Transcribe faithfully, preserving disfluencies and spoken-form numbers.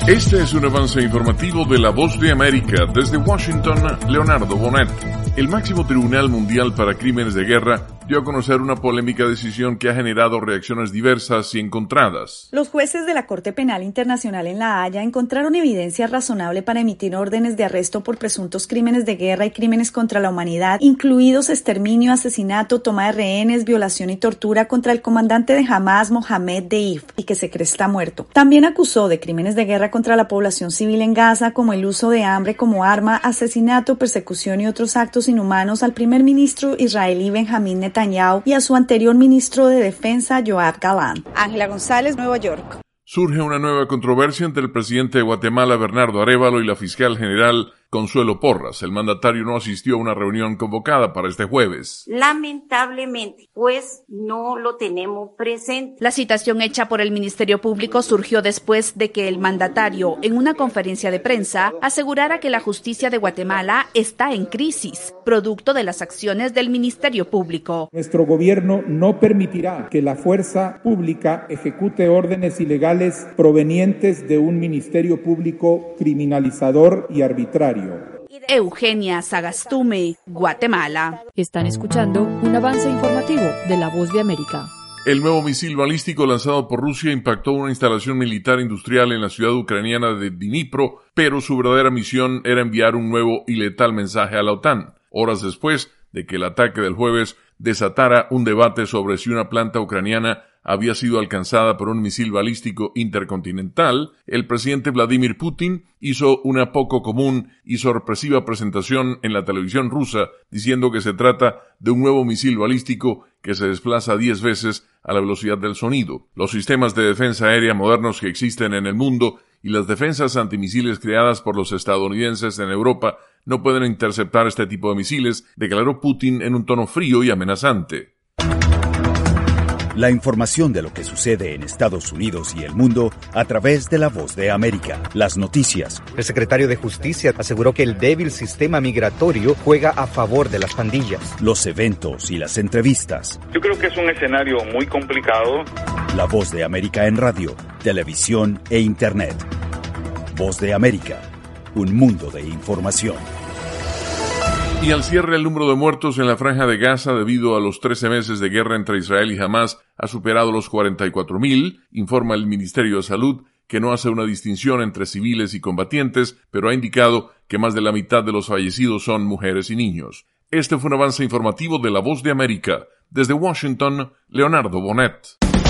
Este es un avance informativo de La Voz de América. Desde Washington, Leonardo Bonet. El máximo tribunal mundial para crímenes de guerra dio a conocer una polémica decisión que ha generado reacciones diversas y encontradas. Los jueces de la Corte Penal Internacional en La Haya encontraron evidencia razonable para emitir órdenes de arresto por presuntos crímenes de guerra y crímenes contra la humanidad, incluidos exterminio, asesinato, toma de rehenes, violación y tortura contra el comandante de Hamas, Mohamed Deif, y que se cree está muerto. También acusó de crímenes de guerra contra la población civil en Gaza, como el uso de hambre como arma, asesinato, persecución y otros actos inhumanos al primer ministro israelí Benjamín Netanyahu y a su anterior ministro de Defensa, Yoav Gallant. Ángela González, Nueva York. Surge una nueva controversia entre el presidente de Guatemala, Bernardo Arévalo, y la fiscal general Consuelo Porras. El mandatario no asistió a una reunión convocada para este jueves. Lamentablemente, pues no lo tenemos presente. La citación hecha por el Ministerio Público surgió después de que el mandatario, en una conferencia de prensa, asegurara que la justicia de Guatemala está en crisis, producto de las acciones del Ministerio Público. Nuestro gobierno no permitirá que la fuerza pública ejecute órdenes ilegales provenientes de un Ministerio Público criminalizador y arbitrario. Eugenia Sagastume, Guatemala. Están escuchando un avance informativo de La Voz de América. El nuevo misil balístico lanzado por Rusia impactó una instalación militar industrial en la ciudad ucraniana de Dnipro, pero su verdadera misión era enviar un nuevo y letal mensaje a la OTAN. Horas después de que el ataque del jueves desatara un debate sobre si una planta ucraniana había sido alcanzada por un misil balístico intercontinental, el presidente Vladimir Putin hizo una poco común y sorpresiva presentación en la televisión rusa diciendo que se trata de un nuevo misil balístico que se desplaza diez veces a la velocidad del sonido. Los sistemas de defensa aérea modernos que existen en el mundo y las defensas antimisiles creadas por los estadounidenses en Europa no pueden interceptar este tipo de misiles, declaró Putin en un tono frío y amenazante. La información de lo que sucede en Estados Unidos y el mundo a través de La Voz de América. Las noticias. El secretario de Justicia aseguró que el débil sistema migratorio juega a favor de las pandillas. Los eventos y las entrevistas. Yo creo que es un escenario muy complicado. La Voz de América en radio, televisión e internet. Voz de América, un mundo de información. Y al cierre, el número de muertos en la Franja de Gaza debido a los trece meses de guerra entre Israel y Hamas ha superado los cuarenta y cuatro mil, informa el Ministerio de Salud, que no hace una distinción entre civiles y combatientes, pero ha indicado que más de la mitad de los fallecidos son mujeres y niños. Este fue un avance informativo de La Voz de América. Desde Washington, Leonardo Bonet.